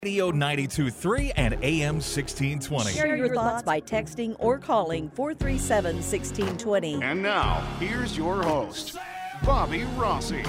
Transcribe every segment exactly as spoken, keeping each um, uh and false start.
Radio ninety-two point three and A M sixteen twenty. Share your thoughts by texting or calling four three seven, one six two zero. And now, here's your host, Bobby Rossi.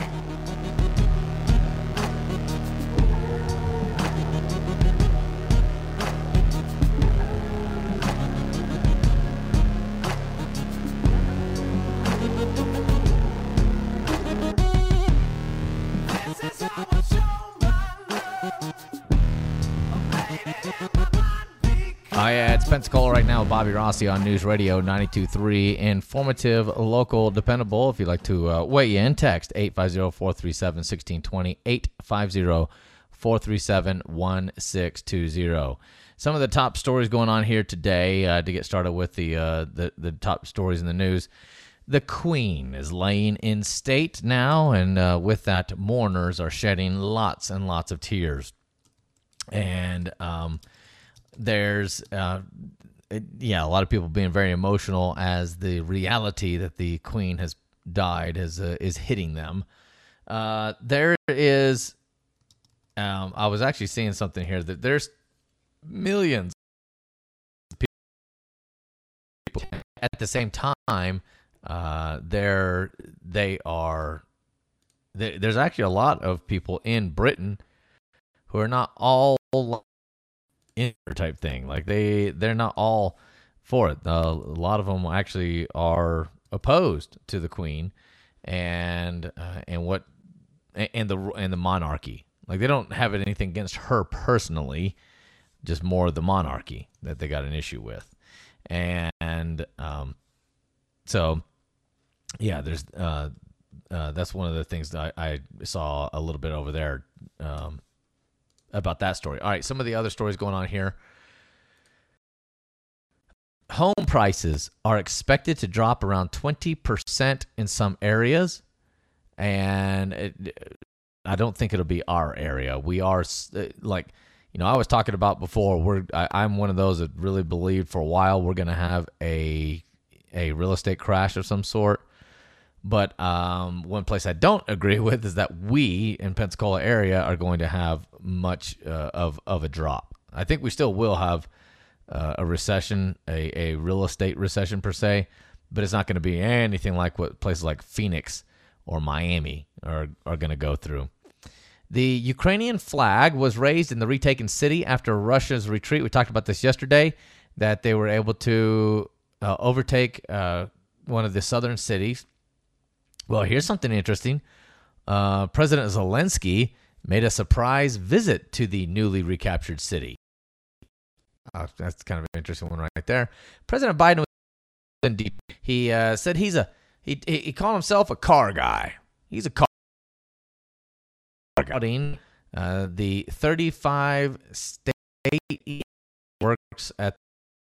Oh, yeah, it's Pensacola right now. Bobby Rossi on News Radio ninety-two point three. Informative, local, dependable. If you'd like to uh, weigh in, text eight five zero, four three seven, one six two zero, eight five zero, four three seven, one six two zero. Some of the top stories going on here today, uh, to get started with the, uh, the, the top stories in the news. The Queen is laying in state now, and uh, with that, mourners are shedding lots and lots of tears. And um, there's, uh, yeah, a lot of people being very emotional as the reality that the Queen has died is, uh, is hitting them. Uh, there is, um, I was actually seeing something here that there's millions of people at the same time. Uh, there, they are, there, there's actually a lot of people in Britain who are not all in type thing. Like they, they're not all for it. Uh, a lot of them actually are opposed to the Queen and, uh, and what, and the, and the monarchy. Like they don't have anything against her personally, just more the monarchy that they got an issue with. And, um, so yeah, there's, uh, uh, that's one of the things that I, I saw a little bit over there, um, about that story. All right, some of the other stories going on here. Home prices are expected to drop around twenty percent in some areas, and it, I don't think it'll be our area. We are, like, you know, I was talking about before, we're, I, I'm one of those that really believed for a while we're going to have a a real estate crash of some sort. But um, one place I don't agree with is that we in Pensacola area are going to have much uh, of, of a drop. I think we still will have uh, a recession, a, a real estate recession per se, but it's not going to be anything like what places like Phoenix or Miami are, are going to go through. The Ukrainian flag was raised in the retaken city after Russia's retreat. We talked about this yesterday, that they were able to uh, overtake uh, one of the southern cities. Well, here's something interesting. Uh, President Zelensky made a surprise visit to the newly recaptured city. Uh, that's kind of an interesting one right there. President Biden was indeed. He uh, said he's a he he called himself a car guy. He's a car guy. Uh, the thirty-five state works at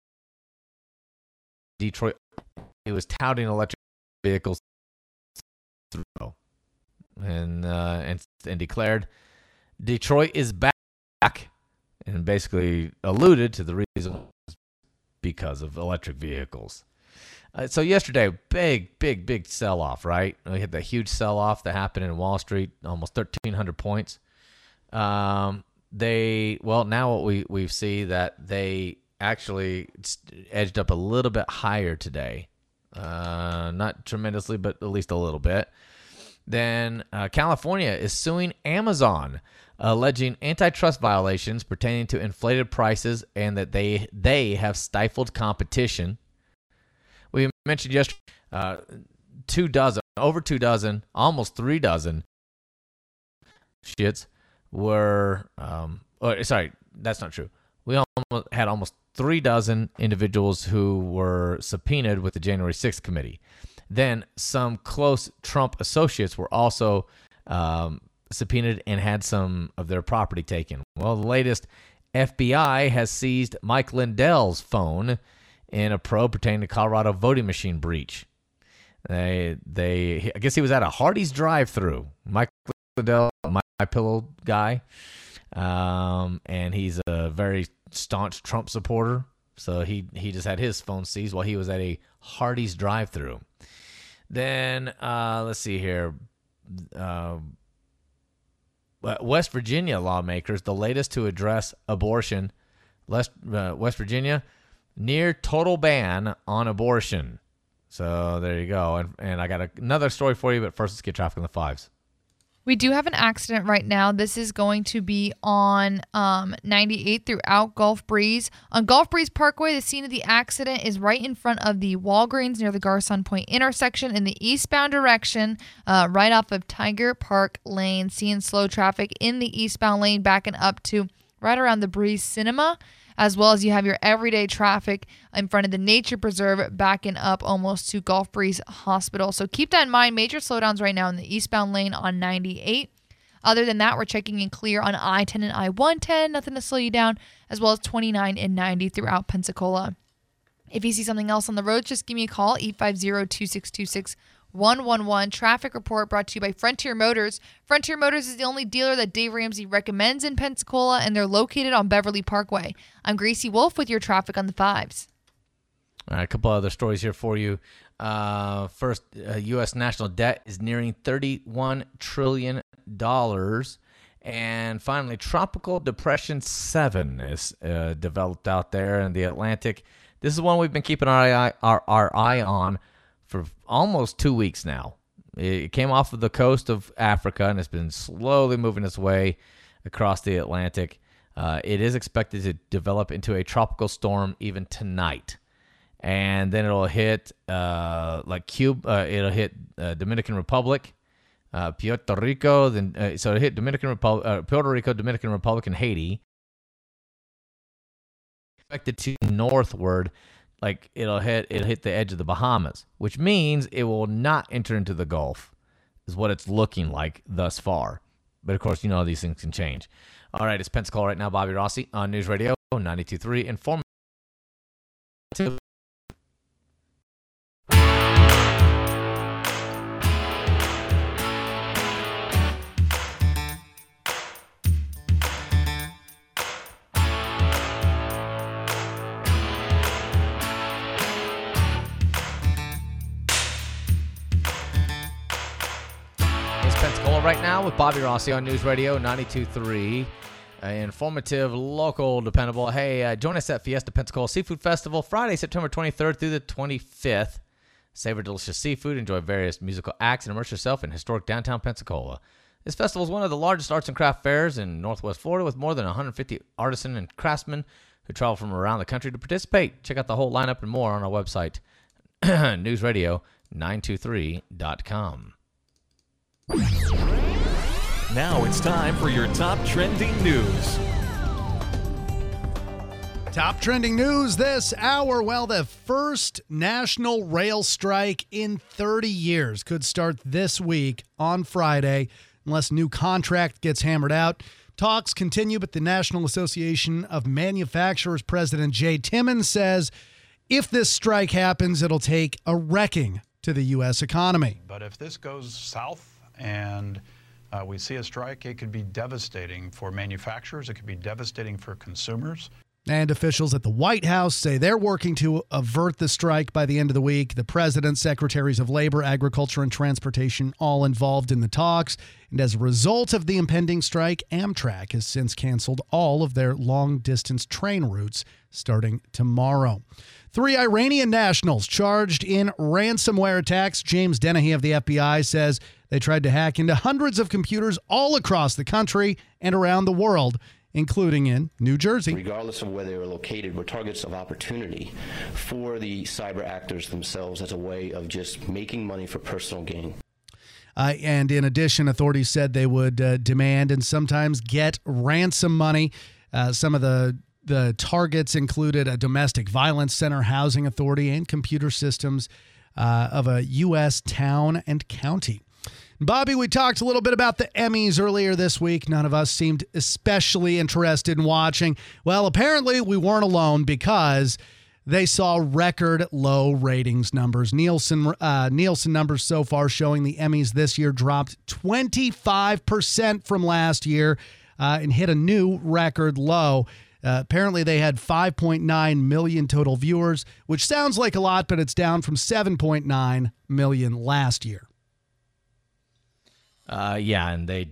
Detroit. He was touting electric vehicles. Through and uh, and and declared Detroit is back, and basically alluded to the reason because of electric vehicles. Uh, so yesterday, big, big, big sell-off, right? We had that huge sell-off that happened in Wall Street, almost thirteen hundred points. Um, they well now what we we see that they actually edged up a little bit higher today. Uh, not tremendously, but at least a little bit. Then uh, California is suing Amazon, alleging antitrust violations pertaining to inflated prices and that they they have stifled competition. We mentioned yesterday uh, two dozen, over two dozen, almost three dozen shits were. Um, or, sorry, that's not true. We almost had almost three dozen individuals who were subpoenaed with the January sixth committee. Then some close Trump associates were also um, subpoenaed and had some of their property taken. Well, the latest, F B I has seized Mike Lindell's phone in a probe pertaining to Colorado voting machine breach. They, they, I guess he was at a Hardee's drive-thru. Mike Lindell, my, my pillow guy, um, and he's a very staunch Trump supporter. So he he just had his phone seized while he was at a Hardee's drive-thru. Then uh, let's see here. Uh, uh, West Virginia lawmakers, the latest to address abortion. West, uh, West Virginia, near total ban on abortion. So there you go. And, and I got a, another story for you, but first let's get traffic on the fives. We do have an accident right now. This is going to be on um, ninety-eight throughout Gulf Breeze. On Gulf Breeze Parkway, the scene of the accident is right in front of the Walgreens near the Garcon Point intersection in the eastbound direction, uh, right off of Tiger Park Lane. Seeing slow traffic in the eastbound lane backing up to right around the Breeze Cinema, as well as you have your everyday traffic in front of the Nature Preserve backing up almost to Gulf Breeze Hospital. So keep that in mind. Major slowdowns right now in the eastbound lane on ninety-eight. Other than that, we're checking in clear on I ten and I one ten. Nothing to slow you down, as well as twenty-nine and ninety throughout Pensacola. If you see something else on the road, just give me a call, eight five zero, two six two six, one one one. Traffic report brought to you by Frontier Motors. Frontier Motors is the only dealer that Dave Ramsey recommends in Pensacola, and they're located on Beverly Parkway. I'm Gracie Wolf with your traffic on the fives. All right, a couple other stories here for you. Uh, first, uh, U S national debt is nearing thirty-one trillion dollars. And finally, Tropical Depression seven is uh, developed out there in the Atlantic. This is one we've been keeping our eye, our, our eye on for almost two weeks now. It came off of the coast of Africa and it's been slowly moving its way across the Atlantic. Uh, it is expected to develop into a tropical storm even tonight. And then it'll hit uh, like Cuba, uh, it'll hit uh, Dominican Republic, uh, Puerto Rico, then uh, so it'll hit Dominican Republic, uh, Puerto Rico, Dominican Republic, and Haiti. Expected to northward, like it'll hit it'll hit the edge of the Bahamas, which means it will not enter into the Gulf, is what it's looking like thus far. But of course, you know these things can change. All right, it's Pensacola right now. Bobby Rossi on News Radio ninety-two point three. Informative. Pensacola right now with Bobby Rossi on News Radio ninety-two point three. Uh, informative, local, dependable. Hey, uh, join us at Fiesta Pensacola Seafood Festival Friday, September twenty-third through the twenty-fifth. Savor delicious seafood, enjoy various musical acts, and immerse yourself in historic downtown Pensacola. This festival is one of the largest arts and craft fairs in Northwest Florida, with more than one hundred fifty artisans and craftsmen who travel from around the country to participate. Check out the whole lineup and more on our website, news radio nine two three dot com. Now it's time for your top trending news. Top trending news this hour. Well, the first national rail strike in thirty years could start this week on Friday, unless new contract gets hammered out. Talks continue, but the National Association of Manufacturers President Jay Timmons says if this strike happens, it'll take a wrecking to the U S economy. But if this goes south and uh, we see a strike, it could be devastating for manufacturers. It could be devastating for consumers. And officials at the White House say they're working to avert the strike by the end of the week. The president, secretaries of labor, agriculture, and transportation all involved in the talks. And as a result of the impending strike, Amtrak has since canceled all of their long-distance train routes starting tomorrow. Three Iranian nationals charged in ransomware attacks. James Dennehy of the F B I says they tried to hack into hundreds of computers all across the country and around the world, including in New Jersey. Regardless of where they were located, were targets of opportunity for the cyber actors themselves as a way of just making money for personal gain. Uh, and in addition, authorities said they would uh, demand and sometimes get ransom money. Uh, some of the the targets included a domestic violence center, housing authority, and computer systems uh, of a U S town and county. Bobby, we talked a little bit about the Emmys earlier this week. None of us seemed especially interested in watching. Well, apparently we weren't alone because they saw record low ratings numbers. Nielsen uh, Nielsen numbers so far showing the Emmys this year dropped twenty-five percent from last year uh, and hit a new record low. Uh, apparently they had five point nine million total viewers, which sounds like a lot, but it's down from seven point nine million last year. Uh, yeah, and they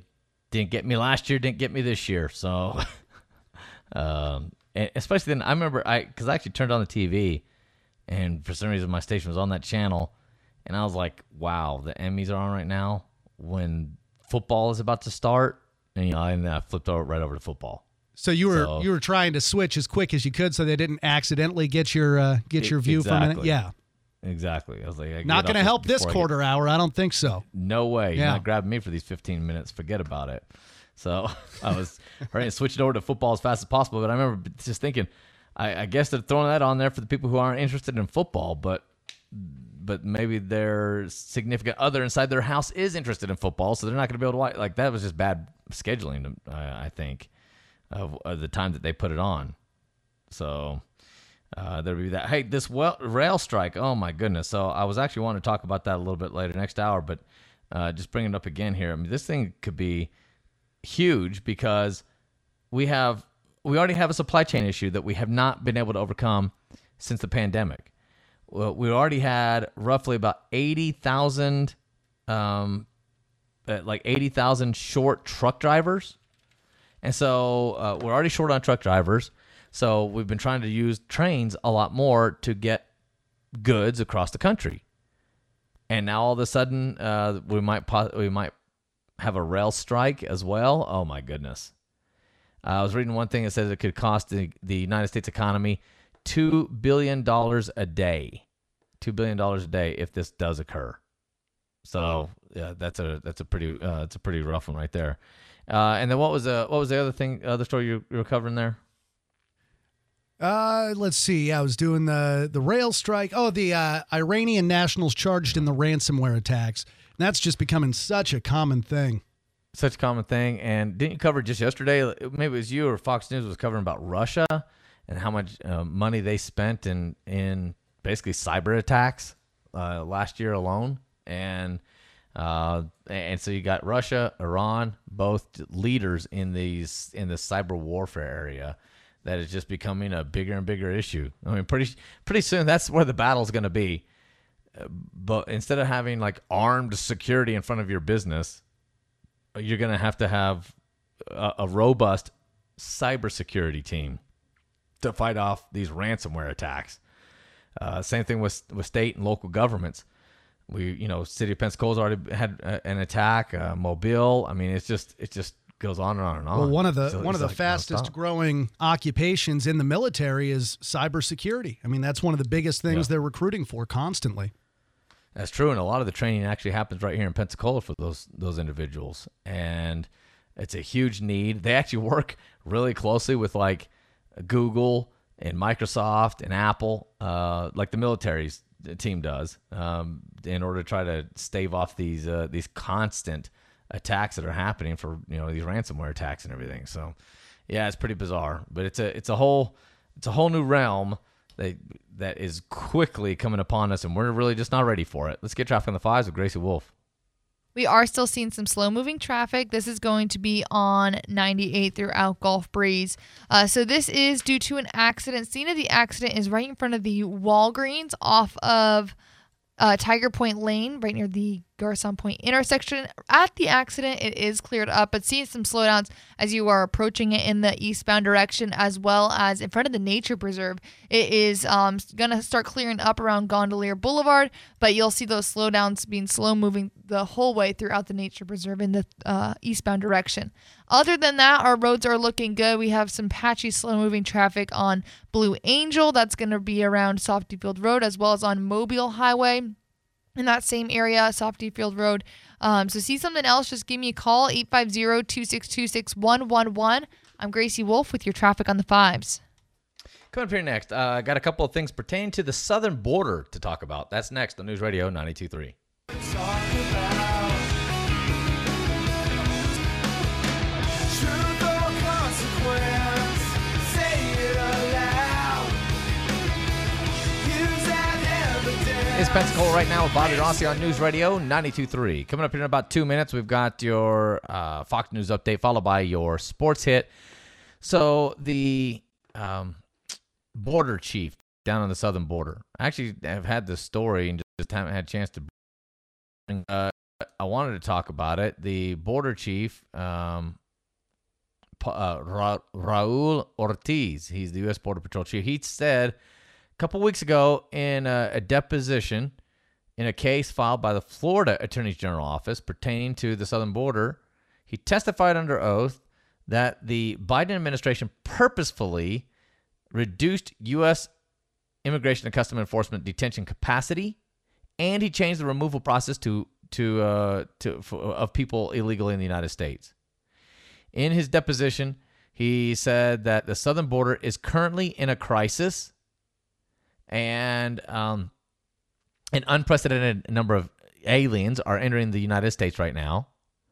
didn't get me last year, didn't get me this year. So, um, and especially then, I remember I because I actually turned on the T V, and for some reason my station was on that channel, and I was like, "Wow, the Emmys are on right now when football is about to start." And you know, and then I flipped over right over to football. So you were So- you were trying to switch as quick as you could so they didn't accidentally get your uh, get your view for a minute. Exactly. Yeah, Exactly. I was like, I not going to help this quarter hour. I don't think so. No way. You're Yeah. not grabbing me for these fifteen minutes. Forget about it. So I was ready to switch it over to football as fast as possible. But I remember just thinking, I, I guess they're throwing that on there for the people who aren't interested in football, but but maybe their significant other inside their house is interested in football, so they're not going to be able to watch. Like, that was just bad scheduling, I, I think, of, of the time that they put it on. So uh, there would be that. Hey, this well, rail strike, oh my goodness. So I was actually wanting to talk about that a little bit later next hour, but uh, just bringing it up again here. I mean, this thing could be huge because we have we already have a supply chain issue that we have not been able to overcome since the pandemic. Well, we already had roughly about eighty thousand, um, uh, like eighty thousand short truck drivers. And so uh, we're already short on truck drivers. So we've been trying to use trains a lot more to get goods across the country. And now all of a sudden, uh, we might po- we might have a rail strike as well. Oh my goodness! Uh, I was reading one thing that says it could cost the, the United States economy two billion dollars a day. two billion dollars a day if this does occur. So yeah, that's a that's a pretty uh, it's a pretty rough one right there. Uh, and then what was the what was the other thing other story you, you were covering there? Uh, let's see. I was doing the the rail strike. Oh, the uh, Iranian nationals charged in the ransomware attacks. And that's just becoming such a common thing. Such a common thing. And didn't you cover just yesterday? Maybe it was you or Fox News was covering about Russia and how much uh, money they spent in in basically cyber attacks uh, last year alone. And uh, and so you got Russia, Iran, both leaders in these in the cyber warfare area. That is just becoming a bigger and bigger issue. I mean, pretty pretty soon that's where the battle's going to be. Uh, but instead of having like armed security in front of your business, you're going to have to have a, a robust cybersecurity team to fight off these ransomware attacks. Uh, same thing with with state and local governments. We, you know, city of Pensacola's already had uh, an attack. Uh, Mobile. I mean, it's just it just goes on and on and on. Well, one of the So one of it's the like fastest nonstop. growing occupations in the military is cybersecurity. I mean, that's one of the biggest things Yeah. they're recruiting for constantly. That's true, and a lot of the training actually happens right here in Pensacola for those those individuals, and it's a huge need. They actually work really closely with like Google and Microsoft and Apple, uh, like the military's team does, um, in order to try to stave off these uh, these constant attacks that are happening for you know these ransomware attacks and everything. So, yeah, it's pretty bizarre, but it's a it's a whole it's a whole new realm that that is quickly coming upon us, and we're really just not ready for it. Let's get traffic on the fives with Gracie Wolf. We are still seeing some slow-moving traffic. This is going to be on ninety-eight throughout Gulf Breeze. Uh, so this is due to an accident. Scene of the accident is right in front of the Walgreens off of uh, Tiger Point Lane, right near the Garcon Point intersection. At the accident, it is cleared up, but seeing some slowdowns as you are approaching it in the eastbound direction, as well as in front of the Nature Preserve. It is um, going to start clearing up around Gondolier Boulevard, but you'll see those slowdowns being slow moving the whole way throughout the Nature Preserve in the uh, eastbound direction. Other than that, our roads are looking good. We have some patchy, slow-moving traffic on Blue Angel. That's going to be around Softy Field Road, as well as on Mobile Highway in that same area, Softy Field Road. Um, so see something else, just give me a call, eight five zero, two six two, six one one one. I'm Gracie Wolf with your traffic on the fives. Coming up here next, I uh, got a couple of things pertaining to the southern border to talk about. That's next on News Radio ninety-two point three. It's Pensacola right now with Bobby Rossi on News Radio ninety-two point three. Coming up here in about two minutes, we've got your uh, Fox News update, followed by your sports hit. So the um, border chief down on the southern border, I actually have had this story and just haven't had a chance to bring uh, I wanted to talk about it. The border chief, um, uh, Ra- Raul Ortiz, he's the U S Border Patrol chief. He said a couple weeks ago in a, a deposition in a case filed by the Florida Attorney General Office pertaining to the southern border, he testified under oath that the Biden administration purposefully reduced U S Immigration and Customs Enforcement detention capacity, and he changed the removal process to to uh, to for, of people illegally in the United States. In his deposition, he said that the southern border is currently in a crisis, and um, an unprecedented number of aliens are entering the United States right now.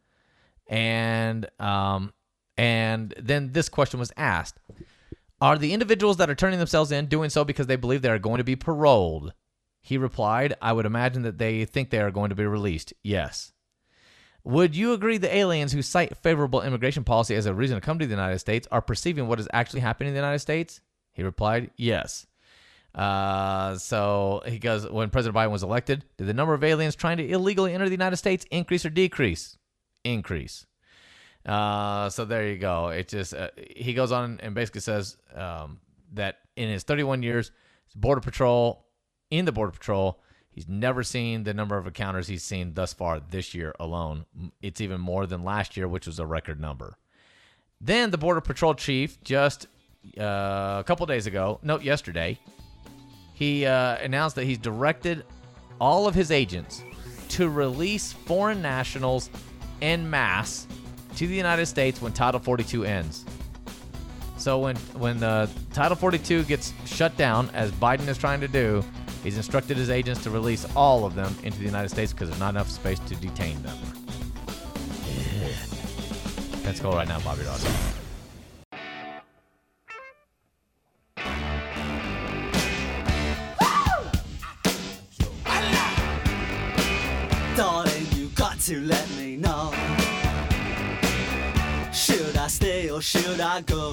And um, and then this question was asked: are the individuals that are turning themselves in doing so because they believe they are going to be paroled? He replied, I would imagine that they think they are going to be released. Yes. Would you agree the aliens who cite favorable immigration policy as a reason to come to the United States are perceiving what is actually happening in the United States? He replied, yes. Uh, so he goes, when President Biden was elected, did the number of aliens trying to illegally enter the United States increase or decrease? Increase. Uh, so there you go. It just, uh, he goes on and basically says um, that in his thirty-one years, Border Patrol, in the Border Patrol, he's never seen the number of encounters he's seen thus far this year alone. It's even more than last year, which was a record number. Then the Border Patrol chief just uh, a couple days ago, no, yesterday, he uh, announced that he's directed all of his agents to release foreign nationals en masse to the United States when Title forty-two ends. So when when the Title forty-two gets shut down, as Biden is trying to do, he's instructed his agents to release all of them into the United States because there's not enough space to detain them. Yeah. Let's go right now, Bobby Ross. Darling, you got to let me know. Should I stay or should I go?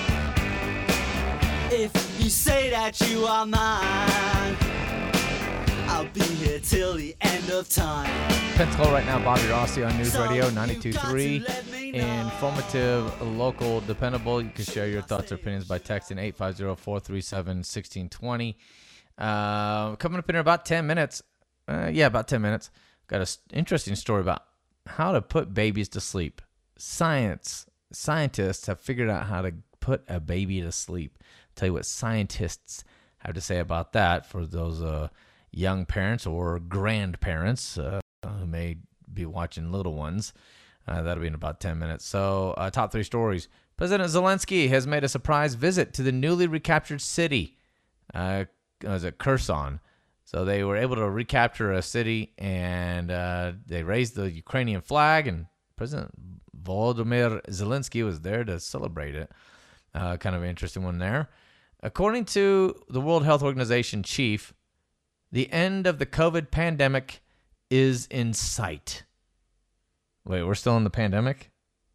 If you say that you are mine, I'll be here till the end of time. Pensacola right now, Bobby Rossi on News Radio ninety-two point three. Informative, local, dependable. You can share your thoughts or opinions by texting eight five zero, four three seven, one six two zero. Uh, coming up in about ten minutes. Uh, yeah, about ten minutes. Got an interesting story about how to put babies to sleep. Science, scientists have figured out how to put a baby to sleep. I'll tell you what scientists have to say about that for those uh, young parents or grandparents uh, who may be watching little ones. Uh, that'll be in about ten minutes. So, uh, top three stories. President Zelensky has made a surprise visit to the newly recaptured city. Uh, was it Kherson? So they were able to recapture a city, and uh, they raised the Ukrainian flag, and President Volodymyr Zelensky was there to celebrate it. Uh, kind of an interesting one there. According to the World Health Organization chief, the end of the COVID pandemic is in sight. Wait, we're still in the pandemic?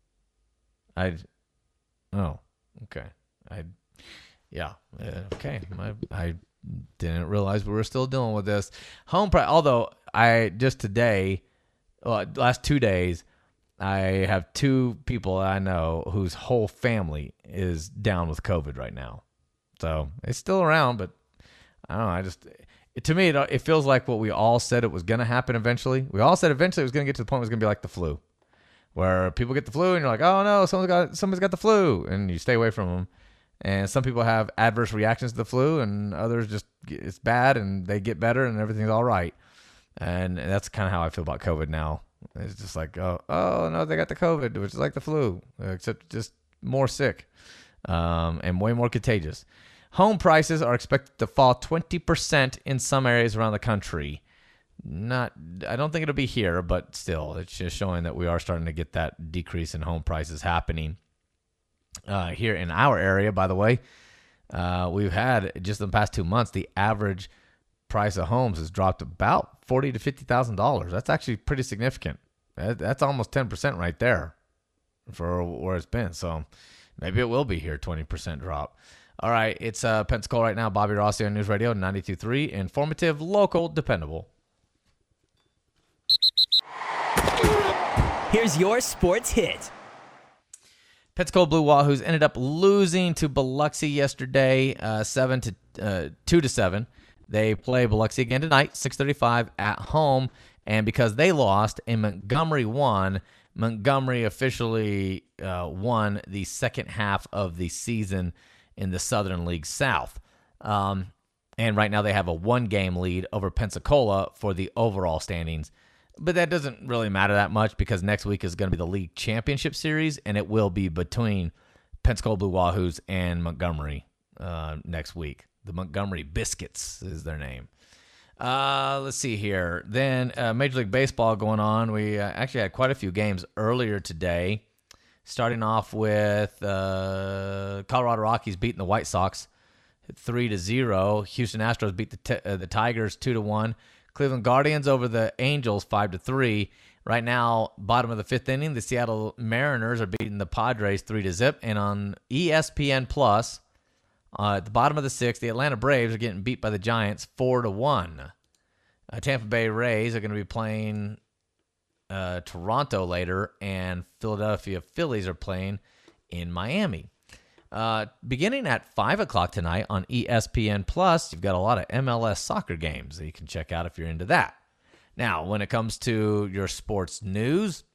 I, oh, okay. I, yeah, uh, okay. I, I didn't realize we were still dealing with this. Home price, although I just today, well, last two days, I have two people I know whose whole family is down with COVID right now. So it's still around, but I don't know. I just, it, to me, it, it feels like what we all said it was going to happen eventually. We all said eventually it was going to get to the point where it was going to be like the flu, where people get the flu and you're like, oh no, someone's got, somebody's got the flu, and you stay away from them. And some people have adverse reactions to the flu, and others just, it's bad and they get better and everything's all right. And that's kind of how I feel about COVID now. It's just like, oh, oh no, they got the COVID, which is like the flu, except just more sick um, and way more contagious. Home prices are expected to fall twenty percent in some areas around the country. Not, I don't think it'll be here, but still, it's just showing that we are starting to get that decrease in home prices happening. Uh, here in our area, by the way, uh, we've had just in the past two months, the average price of homes has dropped about forty to fifty thousand dollars. That's actually pretty significant. That, that's almost ten percent right there for where it's been. So maybe it will be here, twenty percent drop. All right, it's uh, Pensacola right now. Bobby Rossi on News Radio ninety-two point three. Informative, local, dependable. Here's your sports hit. Pensacola Blue Wahoos ended up losing to Biloxi yesterday, uh, seven to uh, two to seven. They play Biloxi again tonight, six thirty-five at home, and because they lost and Montgomery won, Montgomery officially uh, won the second half of the season in the Southern League South. Um, and right now they have a one-game lead over Pensacola for the overall standings. But that doesn't really matter that much because next week is going to be the league championship series, and it will be between Pensacola Blue Wahoos and Montgomery uh, next week. The Montgomery Biscuits is their name. Uh, let's see here. Then uh, Major League Baseball going on. We uh, actually had quite a few games earlier today, starting off with uh, Colorado Rockies beating the White Sox three to zero. Houston Astros beat the t- uh, the Tigers two to one. Cleveland Guardians over the Angels five to three. Right now, bottom of the fifth inning, the Seattle Mariners are beating the Padres three to zip. And on E S P N Plus, uh, at the bottom of the sixth, the Atlanta Braves are getting beat by the Giants four to one. Uh, Tampa Bay Rays are going to be playing uh, Toronto later, and Philadelphia Phillies are playing in Miami. Uh, beginning at five o'clock tonight on E S P N Plus, you've got a lot of M L S soccer games that you can check out if you're into that. Now, when it comes to your sports news,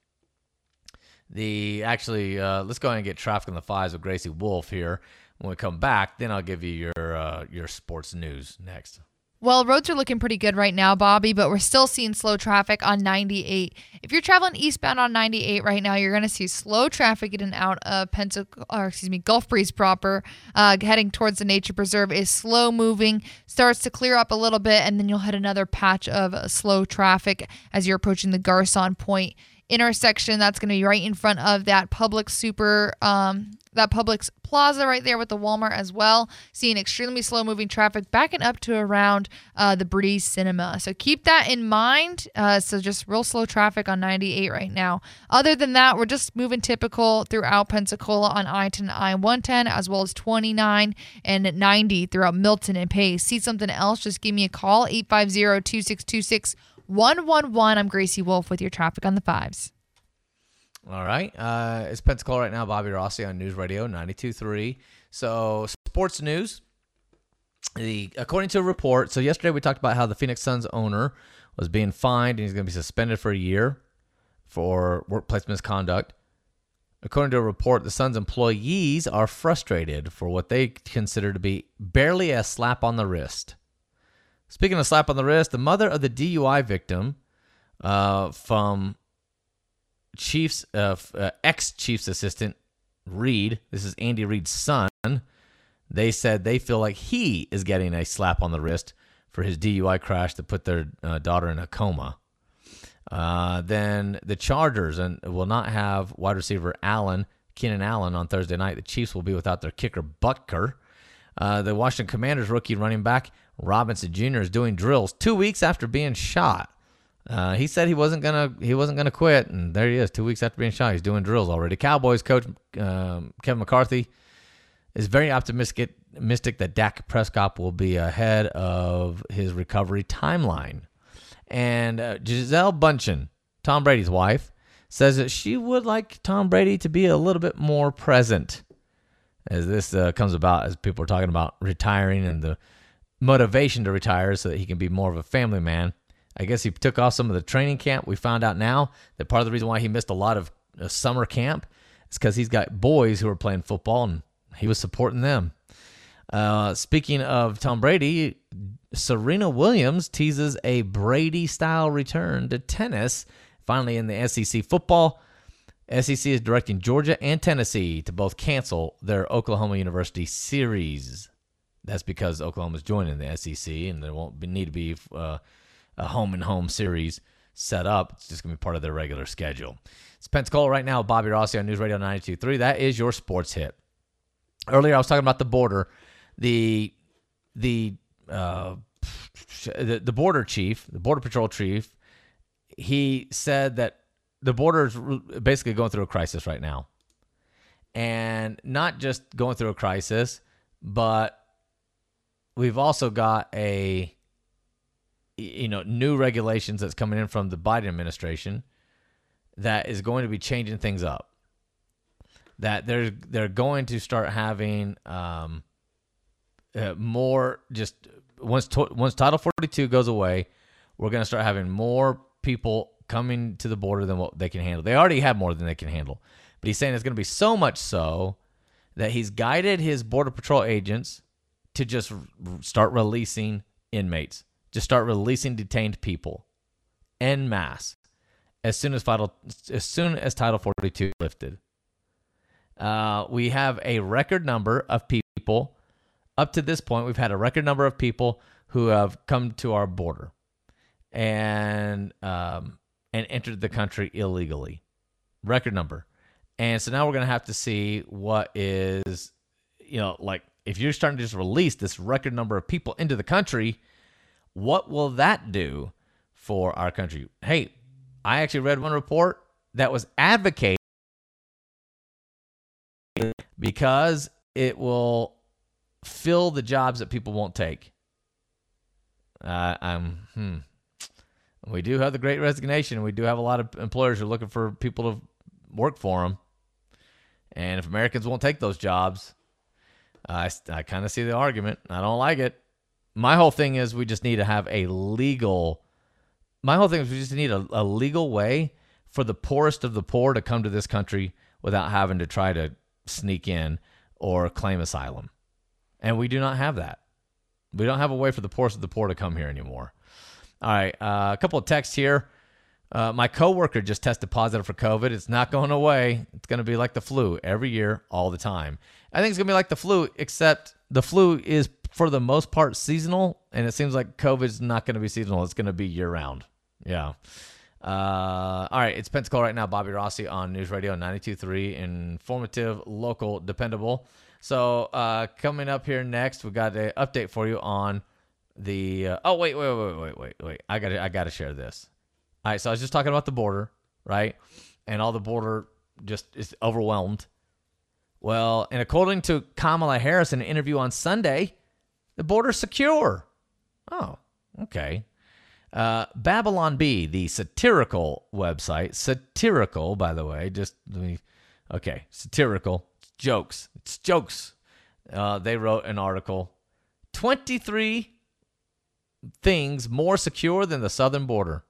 the actually, uh, let's go ahead and get Traffic on the Fives with Gracie Wolf here. When we come back, then I'll give you your uh, your sports news next. Well, roads are looking pretty good right now, Bobby, but we're still seeing slow traffic on ninety-eight. If you're traveling eastbound on ninety-eight right now, you're going to see slow traffic in and out of Pensacola, or excuse me, Gulf Breeze proper, uh, heading towards the nature preserve is slow moving, starts to clear up a little bit, and then you'll hit another patch of uh, slow traffic as you're approaching the Garcon Point intersection. That's going to be right in front of that Publix super, um, that Publix Plaza right there with the Walmart as well. Seeing extremely slow moving traffic backing up to around uh, the Breeze Cinema. So keep that in mind. Uh, so just real slow traffic on ninety-eight right now. Other than that, we're just moving typical throughout Pensacola on I ten and I one ten, as well as twenty-nine and ninety throughout Milton and Pace. See something else? Just give me a call, eight five zero, two six two six, one one one. I'm Gracie Wolf with your Traffic on the Fives. All right. Uh, it's Pensacola right now. Bobby Rossi on News Radio ninety-two point three. So, sports news. The according to a report, so yesterday we talked about how the Phoenix Suns owner was being fined and he's going to be suspended for a year for workplace misconduct. According to a report, the Suns employees are frustrated for what they consider to be barely a slap on the wrist. Speaking of slap on the wrist, the mother of the D U I victim uh, from Chiefs, uh, uh, ex-Chiefs assistant Reed, this is Andy Reid's son, they said they feel like he is getting a slap on the wrist for his D U I crash that put their uh, daughter in a coma. Uh, then the Chargers and will not have wide receiver Allen, Keenan Allen on Thursday night. The Chiefs will be without their kicker Butker. Uh, the Washington Commanders rookie running back Robinson Junior is doing drills two weeks after being shot. Uh, he said he wasn't gonna he wasn't gonna quit, and there he is. Two weeks after being shot, he's doing drills already. Cowboys coach um, Kevin McCarthy is very optimistic, optimistic that Dak Prescott will be ahead of his recovery timeline. And uh, Gisele Bundchen, Tom Brady's wife, says that she would like Tom Brady to be a little bit more present as this uh, comes about, as people are talking about retiring and the motivation to retire so that he can be more of a family man. I guess he took off some of the training camp. We found out now that part of the reason why he missed a lot of uh, summer camp is because he's got boys who are playing football, and he was supporting them. Uh, speaking of Tom Brady, Serena Williams teases a Brady-style return to tennis. Finally, in the S E C football, S E C is directing Georgia and Tennessee to both cancel their Oklahoma University series. That's because Oklahoma's joining the S E C, and there won't be, need to be uh, a home-and-home series set up. It's just going to be part of their regular schedule. It's Pensacola right now. Bobby Rossi on News Radio ninety-two point three. That is your sports hit. Earlier, I was talking about the border. The the uh, the, the border chief, the border patrol chief, he said that the border is basically going through a crisis right now. And not just going through a crisis, but we've also got a you know, new regulations that's coming in from the Biden administration that is going to be changing things up. That they're they're going to start having um, uh, more just once to, once Title forty-two goes away, we're going to start having more people coming to the border than what they can handle. They already have more than they can handle, but he's saying it's going to be so much so that he's guided his Border Patrol agents to just r- start releasing inmates, just start releasing detained people en masse as soon as Title as soon as Title forty-two lifted. Uh, we have a record number of people. Up to this point, we've had a record number of people who have come to our border and um, and entered the country illegally. Record number. And so now we're going to have to see what is, you know, like if you're starting to just release this record number of people into the country, what will that do for our country? Hey, I actually read one report that was advocating because it will fill the jobs that people won't take. Uh, I'm, hmm. We do have the Great Resignation. We do have a lot of employers who are looking for people to work for them. And if Americans won't take those jobs, I, I kind of see the argument. I don't like it. My whole thing is we just need to have a legal, my whole thing is we just need a, a legal way for the poorest of the poor to come to this country without having to try to sneak in or claim asylum. And we do not have that. We don't have a way for the poorest of the poor to come here anymore. All right, uh, a couple of texts here. Uh, my coworker just tested positive for COVID. It's not going away. It's going to be like the flu every year, all the time. I think it's going to be like the flu, except the flu is, for the most part, seasonal, and it seems like COVID's not going to be seasonal. It's going to be year-round. Yeah. Uh, all right, it's Pensacola right now. Bobby Rossi on News Radio ninety-two point three, informative, local, dependable. So uh, coming up here next, we got an update for you on the. Uh, oh wait, wait, wait, wait, wait, wait! I got, I got to share this. All right, so I was just talking about the border, right? And all the border just is overwhelmed. Well, and according to Kamala Harris in an interview on Sunday, the border's secure. Oh, okay. Uh, Babylon Bee, the satirical website, satirical, by the way, just, okay, satirical, it's jokes, it's jokes. Uh, they wrote an article, twenty-three things more secure than the southern border.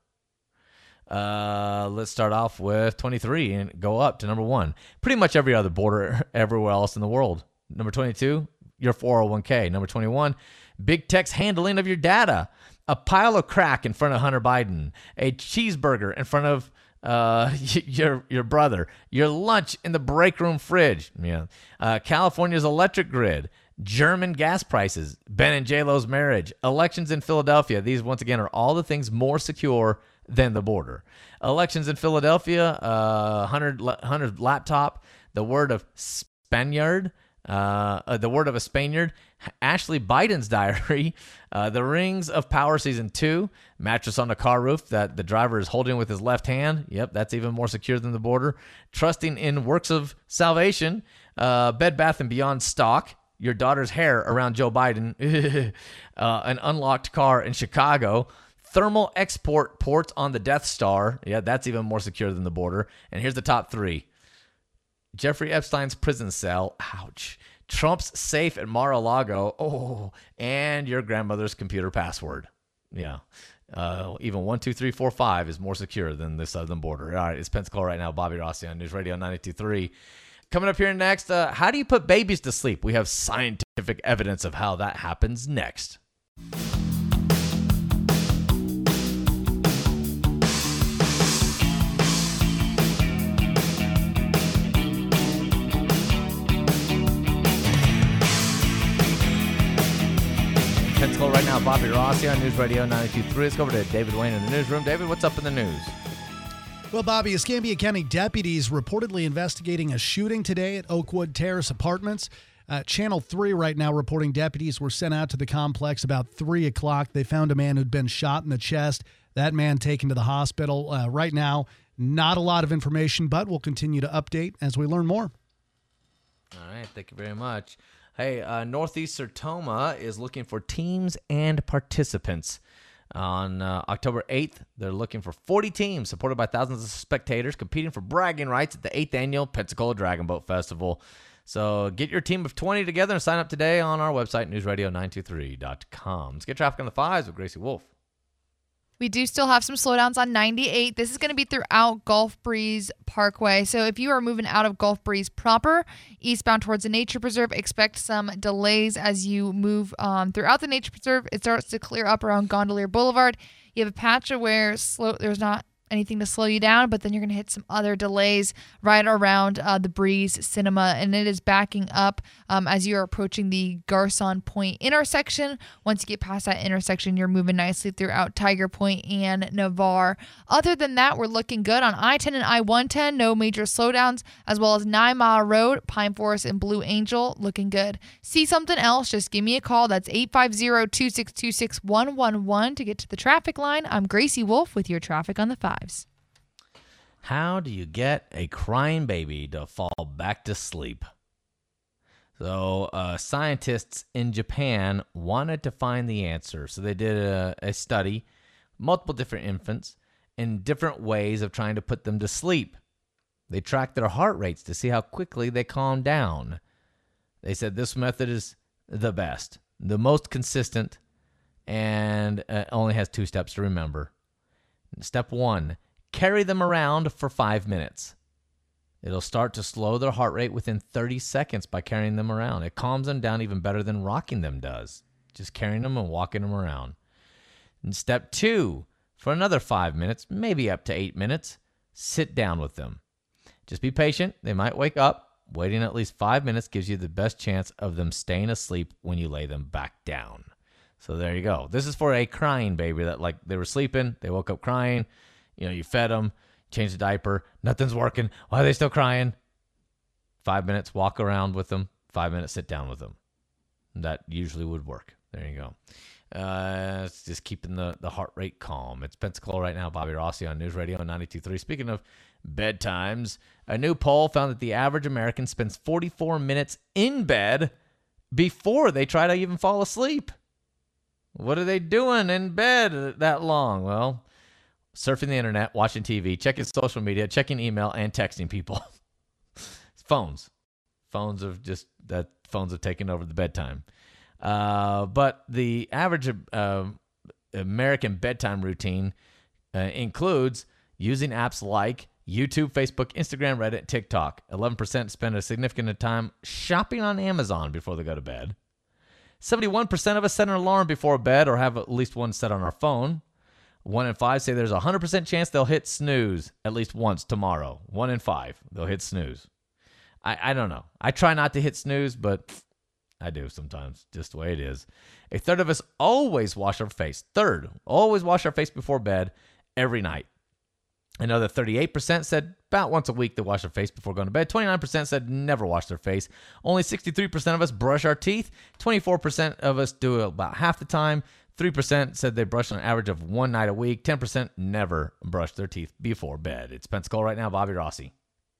Uh, let's start off with twenty-three and go up to number one. Pretty much every other border everywhere else in the world. Number twenty-two, your four oh one k. Number twenty-one, big tech's handling of your data. A pile of crack in front of Hunter Biden. A cheeseburger in front of uh, your your brother. Your lunch in the break room fridge. Yeah. Uh, California's electric grid. German gas prices. Ben and J-Lo's marriage. Elections in Philadelphia. These, once again, are all the things more secure than the border. Elections in Philadelphia. Uh, Hunter, Hunter's laptop. The word of Spaniard. Uh, uh, the word of a Spaniard, Ashley Biden's diary, uh, The Rings of Power Season two, mattress on the car roof that the driver is holding with his left hand. Yep, that's even more secure than the border. Trusting in works of salvation, uh, Bed Bath and Beyond stock, your daughter's hair around Joe Biden, uh, an unlocked car in Chicago, thermal export ports on the Death Star. Yeah, that's even more secure than the border. And here's the top three. Jeffrey Epstein's prison cell. Ouch. Trump's safe at Mar-a-Lago. Oh, and your grandmother's computer password. Yeah. Uh, even one, two, three, four, five is more secure than the southern border. All right, it's Pensacola right now. Bobby Rossi on News Radio ninety-two point three. Coming up here next, uh, how do you put babies to sleep? We have scientific evidence of how that happens next. Pensacola right now, Bobby Rossi on News Radio ninety-two point three. Let's go over to David Wayne in the newsroom. David, what's up in the news? Well, Bobby, Escambia County deputies reportedly investigating a shooting today at Oakwood Terrace Apartments. Uh, Channel three right now reporting deputies were sent out to the complex about three o'clock. They found a man who'd been shot in the chest. That man taken to the hospital. Uh, right now, not a lot of information, but we'll continue to update as we learn more. All right, thank you very much. Hey, uh, Northeast Sertoma is looking for teams and participants. On uh, October eighth, they're looking for forty teams supported by thousands of spectators competing for bragging rights at the eighth Annual Pensacola Dragon Boat Festival. So get your team of twenty together and sign up today on our website, news radio nine two three dot com. Let's get traffic on the fives with Gracie Wolf. We do still have some slowdowns on ninety-eight. This is going to be throughout Gulf Breeze Parkway. So if you are moving out of Gulf Breeze proper, eastbound towards the nature preserve, expect some delays as you move um, throughout the nature preserve. It starts to clear up around Gondolier Boulevard. You have a patch of where slow, there's not anything to slow you down, but then you're going to hit some other delays right around uh, the Breeze Cinema, and it is backing up um, as you're approaching the Garcon Point intersection. Once you get past that intersection, you're moving nicely throughout Tiger Point and Navarre. Other than that, we're looking good on I ten and I one ten, no major slowdowns, as well as Nine Mile Road, Pine Forest, and Blue Angel, looking good. See something else, just give me a call. That's eight five zero, two six two, six one one one to get to the traffic line. I'm Gracie Wolf with your traffic on the five. How do you get a crying baby to fall back to sleep? So uh, scientists in Japan wanted to find the answer. So they did a, a study, multiple different infants, in different ways of trying to put them to sleep. They tracked their heart rates to see how quickly they calm down. They said this method is the best, the most consistent, and uh, only has two steps to remember. Step one, carry them around for five minutes. It'll start to slow their heart rate within thirty seconds by carrying them around. It calms them down even better than rocking them does. Just carrying them and walking them around. And step two, for another five minutes, maybe up to eight minutes, sit down with them. Just be patient. They might wake up. Waiting at least five minutes gives you the best chance of them staying asleep when you lay them back down. So there you go. This is for a crying baby that, like, they were sleeping, they woke up crying, you know, you fed them, changed the diaper, nothing's working. Why are they still crying? Five minutes, walk around with them. Five minutes, sit down with them. That usually would work. There you go. Uh, it's just keeping the, the heart rate calm. It's Pensacola right now. Bobby Rossi on News Radio ninety-two point three. Speaking of bedtimes, a new poll found that the average American spends forty-four minutes in bed before they try to even fall asleep. What are they doing in bed that long? Well, surfing the internet, watching T V, checking social media, checking email, and texting people. Phones. Phones have just, that phones have taken over the bedtime. Uh, but the average uh, American bedtime routine uh, includes using apps like YouTube, Facebook, Instagram, Reddit, TikTok. eleven percent spend a significant time shopping on Amazon before they go to bed. seventy-one percent of us set an alarm before bed or have at least one set on our phone. One in five say there's a one hundred percent chance they'll hit snooze at least once tomorrow. One in five, they'll hit snooze. I, I don't know. I try not to hit snooze, but I do sometimes, just the way it is. A third of us always wash our face. Third, always wash our face before bed every night. Another thirty-eight percent said about once a week they wash their face before going to bed. twenty-nine percent said never wash their face. Only sixty-three percent of us brush our teeth. twenty-four percent of us do it about half the time. three percent said they brush on an average of one night a week. ten percent never brush their teeth before bed. It's Pensacola right now. Bobby Rossi.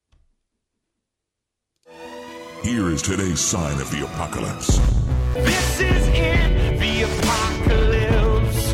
Here is today's sign of the apocalypse. This is it, the apocalypse.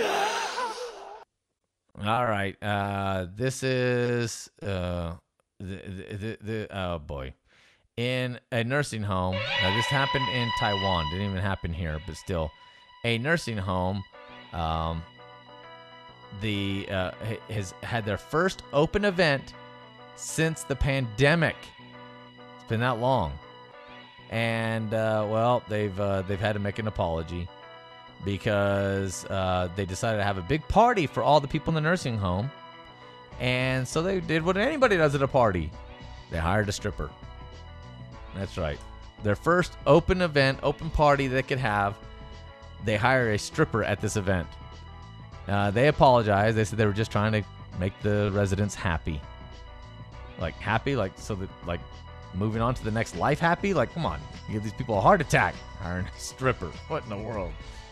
All right. Uh, this is uh, the, the, the, the oh boy, in a nursing home. Now this happened in Taiwan. Didn't even happen here, but still, a nursing home. Um, the uh, has had their first open event since the pandemic. It's been that long, and uh, well, they've uh, they've had to make an apology. Because uh, they decided to have a big party for all the people in the nursing home. And so they did what anybody does at a party. They hired a stripper. That's right. Their first open event, open party they could have, they hire a stripper at this event. Uh, they apologized. They said they were just trying to make the residents happy. Like happy? Like so that like moving on to the next life happy? Like, come on. You give these people a heart attack. Hiring a stripper. What in the world?